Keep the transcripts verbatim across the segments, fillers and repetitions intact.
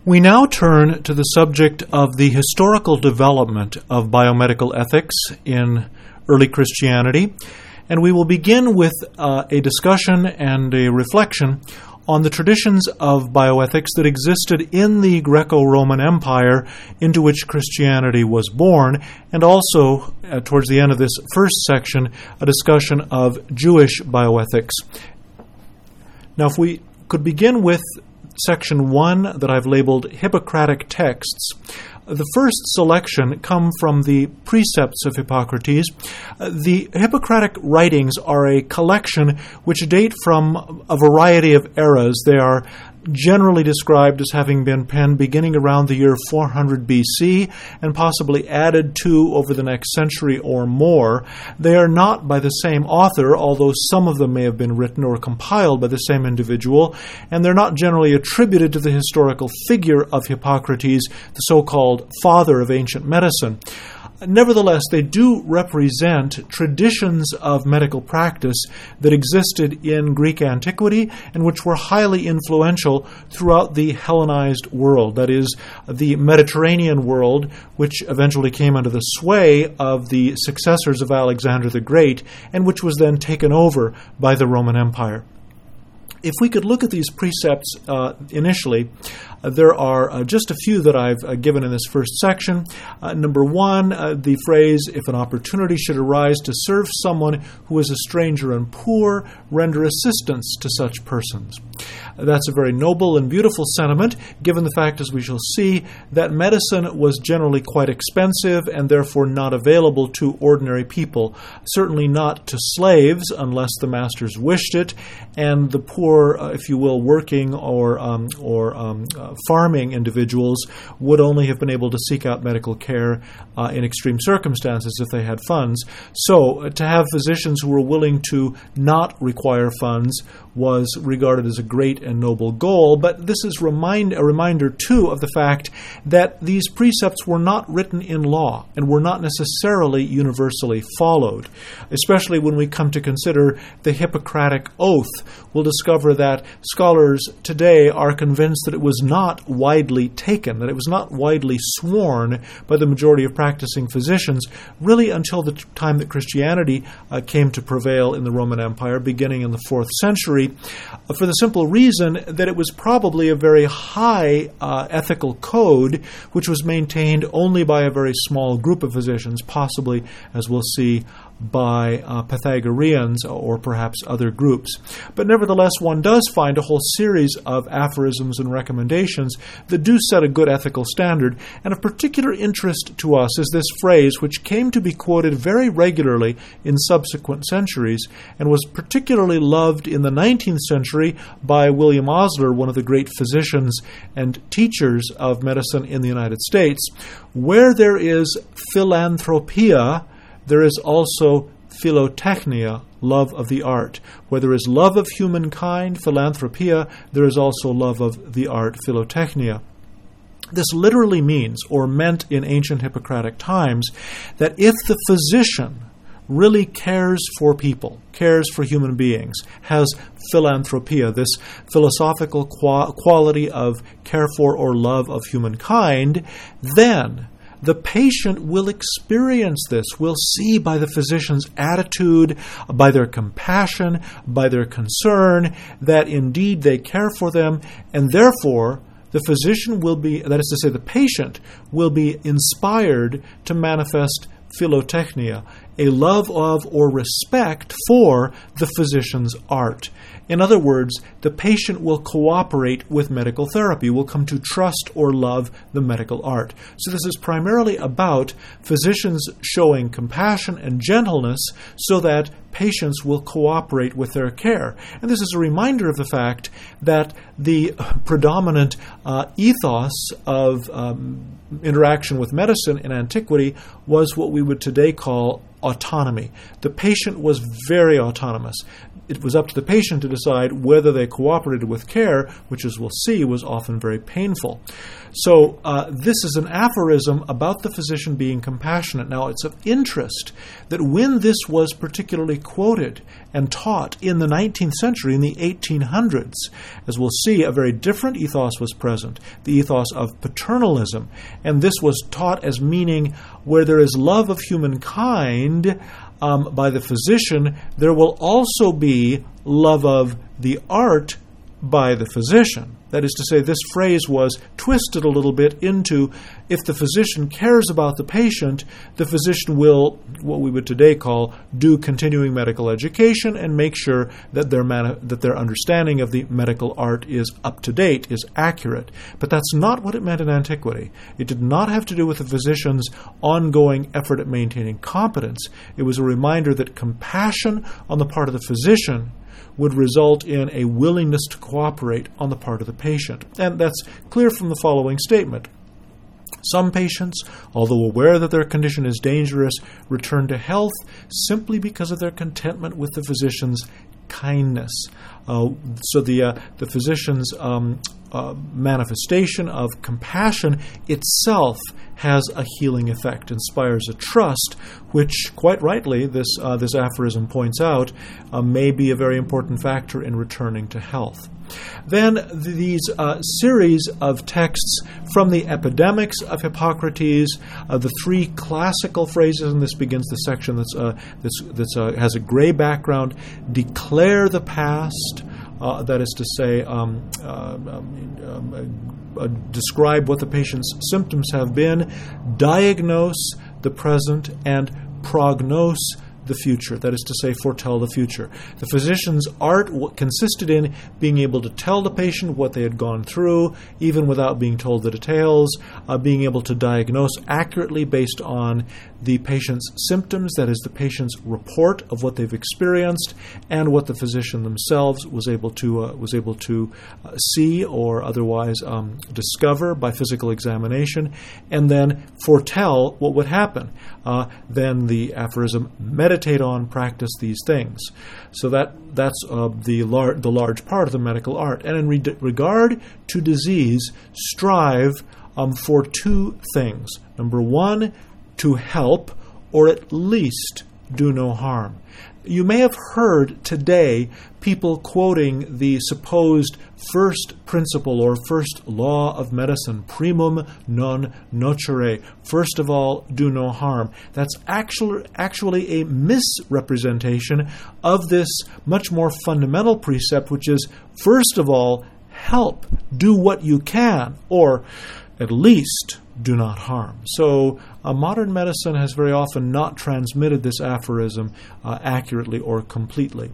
We now turn to the subject of the historical development of biomedical ethics in early Christianity, and we will begin with uh, a discussion and a reflection on the traditions of bioethics that existed in the Greco-Roman Empire into which Christianity was born, and also, uh, towards the end of this first section, a discussion of Jewish bioethics. Now, if we could begin with Section one that I've labeled Hippocratic Texts. The first selection come from the Precepts of Hippocrates. Uh, the Hippocratic writings are a collection which date from a variety of eras. They are generally described as having been penned beginning around the year four hundred B C and possibly added to over the next century or more. They are not by the same author, although some of them may have been written or compiled by the same individual, and they're not generally attributed to the historical figure of Hippocrates, the so-called father of ancient medicine. Nevertheless, they do represent traditions of medical practice that existed in Greek antiquity and which were highly influential throughout the Hellenized world, that is, the Mediterranean world, which eventually came under the sway of the successors of Alexander the Great and which was then taken over by the Roman Empire. If we could look at these precepts uh, initially, uh, there are uh, just a few that I've uh, given in this first section. Uh, number one, uh, the phrase, if an opportunity should arise to serve someone who is a stranger and poor, render assistance to such persons. Uh, that's a very noble and beautiful sentiment, given the fact, as we shall see, that medicine was generally quite expensive and therefore not available to ordinary people, certainly not to slaves unless the masters wished it, and the poor Or, uh, if you will, working or um, or um, uh, farming individuals would only have been able to seek out medical care uh, in extreme circumstances if they had funds. So uh, to have physicians who were willing to not require funds was regarded as a great and noble goal. But this is remind, a reminder, too, of the fact that these precepts were not written in law and were not necessarily universally followed, especially when we come to consider the Hippocratic Oath. We'll discover that scholars today are convinced that it was not widely taken, that it was not widely sworn by the majority of practicing physicians, really until the time that Christianity uh, came to prevail in the Roman Empire, beginning in the fourth century, uh, for the simple reason that it was probably a very high uh, ethical code, which was maintained only by a very small group of physicians, possibly, as we'll see, by uh, Pythagoreans or perhaps other groups. But nevertheless, one does find a whole series of aphorisms and recommendations that do set a good ethical standard, and of particular interest to us is this phrase, which came to be quoted very regularly in subsequent centuries and was particularly loved in the nineteenth century by William Osler, one of the great physicians and teachers of medicine in the United States. Where there is philanthropia, there is also philotechnia, love of the art. Where there is love of humankind, philanthropia, there is also love of the art, philotechnia. This literally means, or meant in ancient Hippocratic times, that if the physician really cares for people, cares for human beings, has philanthropia, this philosophical qua- quality of care for or love of humankind, then the patient will experience this, will see by the physician's attitude, by their compassion, by their concern, that indeed they care for them, and therefore the physician will be, that is to say, the patient will be inspired to manifest philotechnia, a love of or respect for the physician's art. In other words, the patient will cooperate with medical therapy, will come to trust or love the medical art. So this is primarily about physicians showing compassion and gentleness so that patients will cooperate with their care. And this is a reminder of the fact that the predominant uh, ethos of um, interaction with medicine in antiquity was what we would today call autonomy. The patient was very autonomous. it was up to the patient to decide whether they cooperated with care, which, as we'll see, was often very painful. So uh, this is an aphorism about the physician being compassionate. Now, it's of interest that when this was particularly quoted and taught in the nineteenth century, in the eighteen hundreds, as we'll see, a very different ethos was present, the ethos of paternalism. And this was taught as meaning where there is love of humankind um, by the physician, there will also be love of the art by the physician. That is to say, this phrase was twisted a little bit into, if the physician cares about the patient, the physician will, what we would today call, do continuing medical education and make sure that their mani- that their understanding of the medical art is up to date, is accurate. But that's not what it meant in antiquity. It did not have to do with the physician's ongoing effort at maintaining competence. It was a reminder that compassion on the part of the physician would result in a willingness to cooperate on the part of the patient. And that's clear from the following statement. Some patients, although aware that their condition is dangerous, return to health simply because of their contentment with the physician's kindness. Uh, so the uh, the physician's um, uh, manifestation of compassion itself has a healing effect, inspires a trust, which, quite rightly, this uh, this aphorism points out, uh, may be a very important factor in returning to health. Then th- these uh, series of texts from the Epidemics of Hippocrates, uh, the three classical phrases, and this begins the section that's uh, that's, that's uh, has a gray background: declare the past. Uh, that is to say, um, uh, um, uh, uh, describe what the patient's symptoms have been, diagnose the present, and prognose the future. That is to say, foretell the future. The physician's art w- consisted in being able to tell the patient what they had gone through, even without being told the details, uh, being able to diagnose accurately based on the patient's symptoms, that is, the patient's report of what they've experienced, and what the physician themselves was able to uh, was able to uh, see or otherwise um, discover by physical examination, and then foretell what would happen. Uh, then the aphorism, meditate on, practice these things. So that that's uh, the, lar- the large part of the medical art. And in re- regard to disease, strive um, for two things. Number one, to help, or at least do no harm. You may have heard today people quoting the supposed first principle or first law of medicine, primum non nocere, first of all, do no harm. That's actually, actually a misrepresentation of this much more fundamental precept, which is, first of all, help, do what you can, or at least do not harm. So uh, modern medicine has very often not transmitted this aphorism uh, accurately or completely.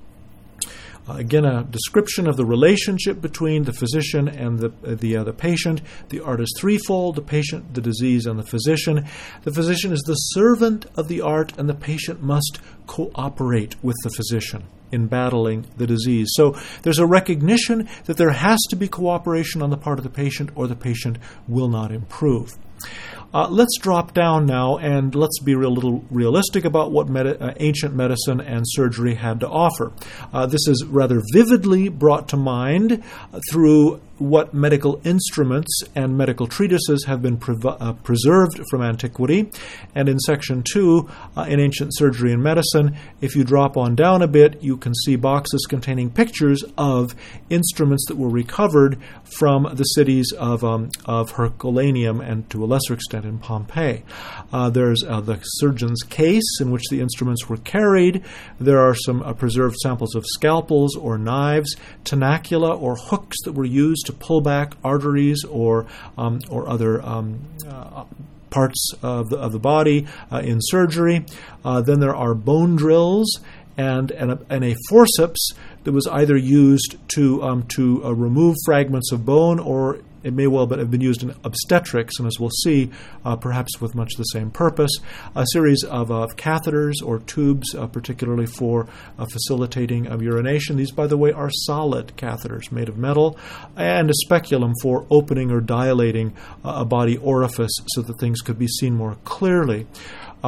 Uh, again, a description of the relationship between the physician and the uh, the, uh, the patient. The art is threefold: the patient, the disease, and the physician. The physician is the servant of the art, and the patient must cooperate with the physician in battling the disease. So there's a recognition that there has to be cooperation on the part of the patient, or the patient will not improve. Uh, let's drop down now and let's be a little realistic about what med- uh, ancient medicine and surgery had to offer. Uh, this is rather vividly brought to mind uh, through what medical instruments and medical treatises have been pre- uh, preserved from antiquity. And in section two, uh, in Ancient Surgery and Medicine, if you drop on down a bit, you can see boxes containing pictures of instruments that were recovered from the cities of um, of Herculaneum and to a lesser extent in Pompeii. Uh, there's uh, the surgeon's case in which the instruments were carried. There are some uh, preserved samples of scalpels or knives, tenacula or hooks that were used to pull back arteries or um, or other um, uh, parts of the, of the body uh, in surgery. Uh, then there are bone drills and and a, and a forceps that was either used to um, to uh, remove fragments of bone, or it may well have been used in obstetrics, and as we'll see, uh, perhaps with much the same purpose. A series of uh, catheters or tubes, uh, particularly for uh, facilitating uh, urination. These, by the way, are solid catheters made of metal, and a speculum for opening or dilating uh, a body orifice so that things could be seen more clearly. Uh,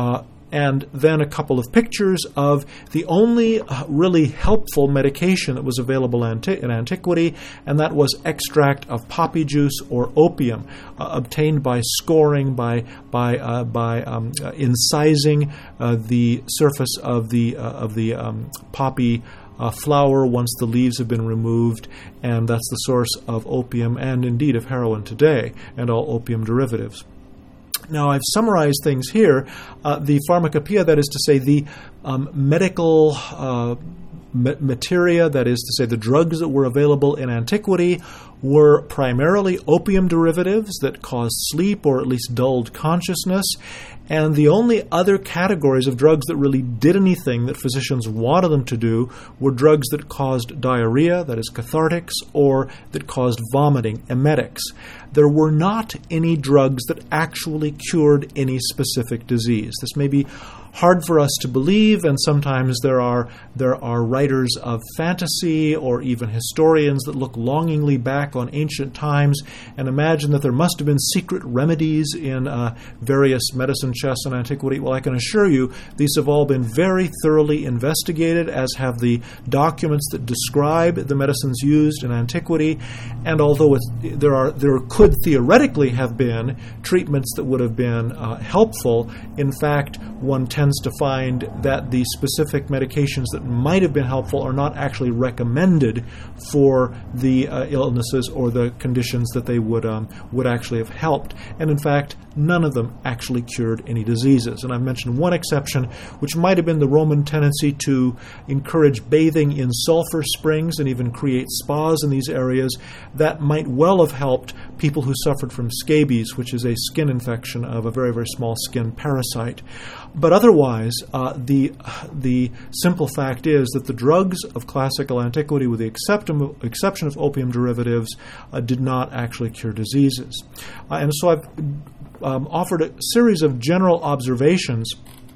and then a couple of pictures of the only uh, really helpful medication that was available anti- in antiquity, and that was extract of poppy juice or opium, uh, obtained by scoring, by by uh, by um, uh, incising uh, the surface of the uh, of the um, poppy Uh, flower once the leaves have been removed, and that's the source of opium and indeed of heroin today and all opium derivatives. Now, I've summarized things here. Uh, the pharmacopoeia, that is to say, the um, medical uh, ma- materia, that is to say, the drugs that were available in antiquity, were primarily opium derivatives that caused sleep or at least dulled consciousness. And the only other categories of drugs that really did anything that physicians wanted them to do were drugs that caused diarrhea, that is cathartics, or that caused vomiting, emetics. There were not any drugs that actually cured any specific disease. This may be hard for us to believe, and sometimes there are there are writers of fantasy or even historians that look longingly back on ancient times and imagine that there must have been secret remedies in uh, various medicine chests in antiquity. Well, I can assure you these have all been very thoroughly investigated, as have the documents that describe the medicines used in antiquity. And although it's, there are there could theoretically have been treatments that would have been uh, helpful, in fact, one tends to find that the specific medications that might have been helpful are not actually recommended for the uh, illnesses or the conditions that they would um, would actually have helped. And in fact, none of them actually cured any diseases. And I've mentioned one exception, which might have been the Roman tendency to encourage bathing in sulfur springs and even create spas in these areas. That might well have helped people who suffered from scabies, which is a skin infection of a very, very small skin parasite. But otherwise, uh, the the simple fact is that the drugs of classical antiquity, with the exception of, exception of opium derivatives, uh, did not actually cure diseases. Uh, and so I've um, offered a series of general observations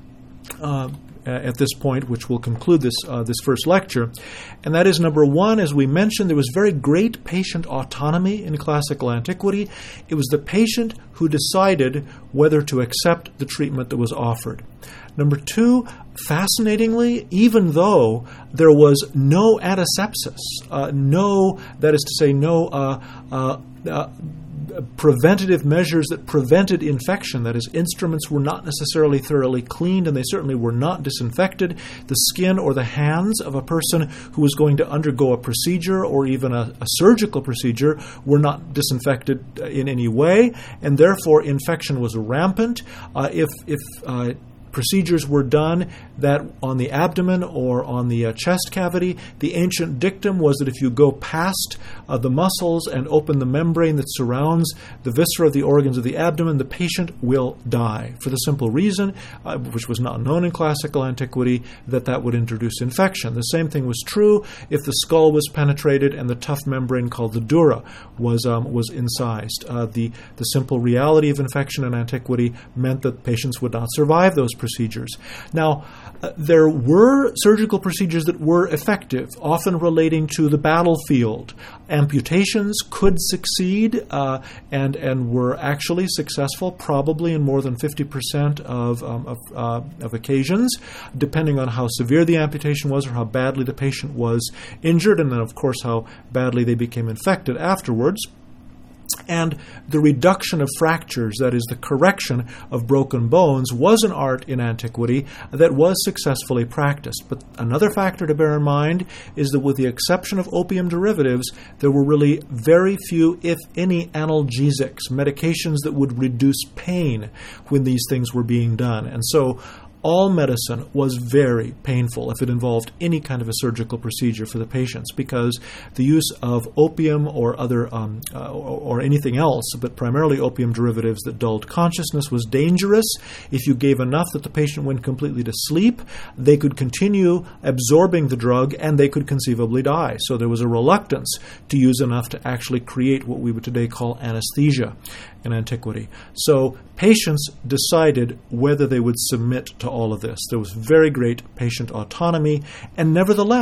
uh, at this point, which will conclude this uh, this first lecture. And that is, number one, as we mentioned, there was very great patient autonomy in classical antiquity. It was the patient who decided whether to accept the treatment that was offered. Number two, fascinatingly, even though there was no antisepsis, uh, no, that is to say, no uh, uh, uh, preventative measures that prevented infection, that is, instruments were not necessarily thoroughly cleaned, and they certainly were not disinfected. The skin or the hands of a person who was going to undergo a procedure or even a, a surgical procedure were not disinfected in any way, and therefore infection was rampant. Uh, if if uh, procedures were done that on the abdomen or on the uh, chest cavity, the ancient dictum was that if you go past uh, the muscles and open the membrane that surrounds the viscera of the organs of the abdomen, the patient will die, for the simple reason, uh, which was not known in classical antiquity, that that would introduce infection. The same thing was true if the skull was penetrated and the tough membrane called the dura was um, was incised. Uh, the, the simple reality of infection in antiquity meant that patients would not survive those procedures. Now, uh, there were surgical procedures that were effective, often relating to the battlefield. Amputations could succeed uh, and and were actually successful, probably in more than fifty percent of um, of, uh, of occasions, depending on how severe the amputation was or how badly the patient was injured, and then, of course, how badly they became infected afterwards. And the reduction of fractures, that is, the correction of broken bones, was an art in antiquity that was successfully practiced. But another factor to bear in mind is that with the exception of opium derivatives, there were really very few, if any, analgesics, medications that would reduce pain when these things were being done. And so all medicine was very painful if it involved any kind of a surgical procedure for the patients, because the use of opium or other um, uh, or, or anything else, but primarily opium derivatives that dulled consciousness, was dangerous. If you gave enough that the patient went completely to sleep, they could continue absorbing the drug and they could conceivably die. So there was a reluctance to use enough to actually create what we would today call anesthesia in antiquity. So patients decided whether they would submit to all of this. There was very great patient autonomy, and nevertheless,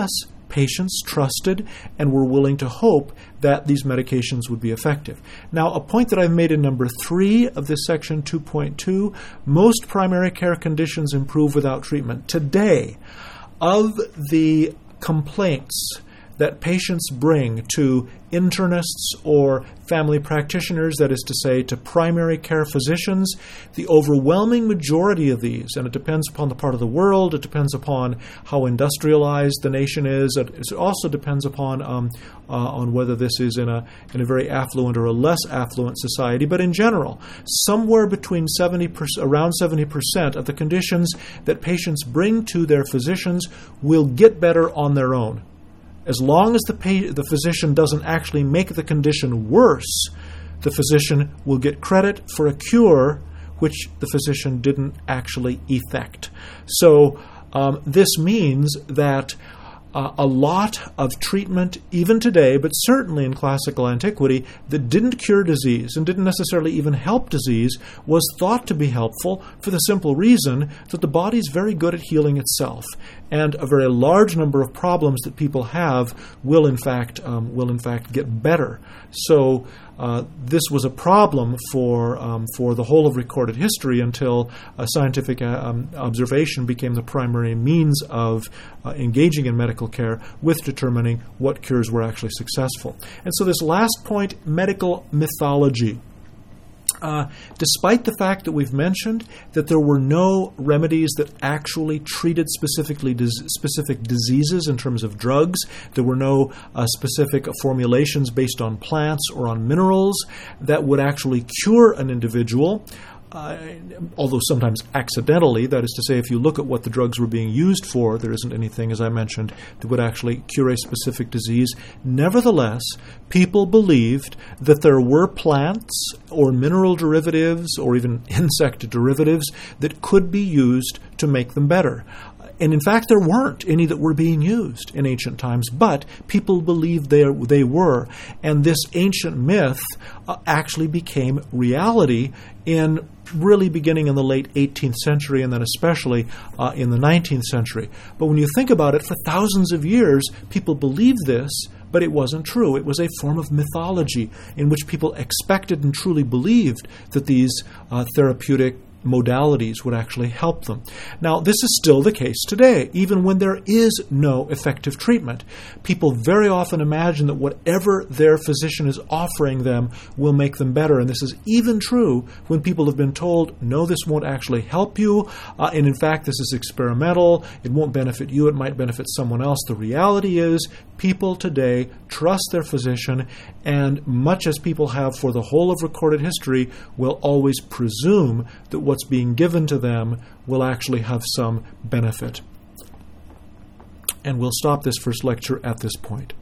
patients trusted and were willing to hope that these medications would be effective. Now, a point that I've made in number three of this section two point two, most primary care conditions improve without treatment. Today, of the complaints that patients bring to internists or family practitioners, that is to say, to primary care physicians, the overwhelming majority of these, and it depends upon the part of the world, it depends upon how industrialized the nation is, it also depends upon um, uh, on whether this is in a in a very affluent or a less affluent society, but in general, somewhere between seventy percent, around seventy percent of the conditions that patients bring to their physicians will get better on their own. As long as the pa- the physician doesn't actually make the condition worse, the physician will get credit for a cure which the physician didn't actually effect. So um, this means that uh, a lot of treatment, even today, but certainly in classical antiquity, that didn't cure disease and didn't necessarily even help disease, was thought to be helpful for the simple reason that the body is very good at healing itself. And a very large number of problems that people have will, in fact, um, will in fact get better. So uh, this was a problem for um, for the whole of recorded history until uh, scientific uh, um, observation became the primary means of uh, engaging in medical care with determining what cures were actually successful. And so this last point, medical mythology. Uh, despite the fact that we've mentioned that there were no remedies that actually treated specifically dis- specific diseases in terms of drugs, there were no uh, specific formulations based on plants or on minerals that would actually cure an individual, Uh, although sometimes accidentally, that is to say, if you look at what the drugs were being used for, there isn't anything, as I mentioned, that would actually cure a specific disease. Nevertheless, people believed that there were plants or mineral derivatives or even insect derivatives that could be used to make them better. And in fact, there weren't any that were being used in ancient times, but people believed they, they were. And this ancient myth uh, actually became reality in really beginning in the late eighteenth century and then especially uh, in the nineteenth century. But when you think about it, for thousands of years, people believed this, but it wasn't true. It was a form of mythology in which people expected and truly believed that these uh, therapeutic modalities would actually help them. Now, this is still the case today, even when there is no effective treatment. People very often imagine that whatever their physician is offering them will make them better, and this is even true when people have been told, no, this won't actually help you, uh, and in fact, this is experimental, it won't benefit you, it might benefit someone else. The reality is, people today trust their physician, and much as people have for the whole of recorded history, will always presume that what's being given to them will actually have some benefit. And we'll stop this first lecture at this point.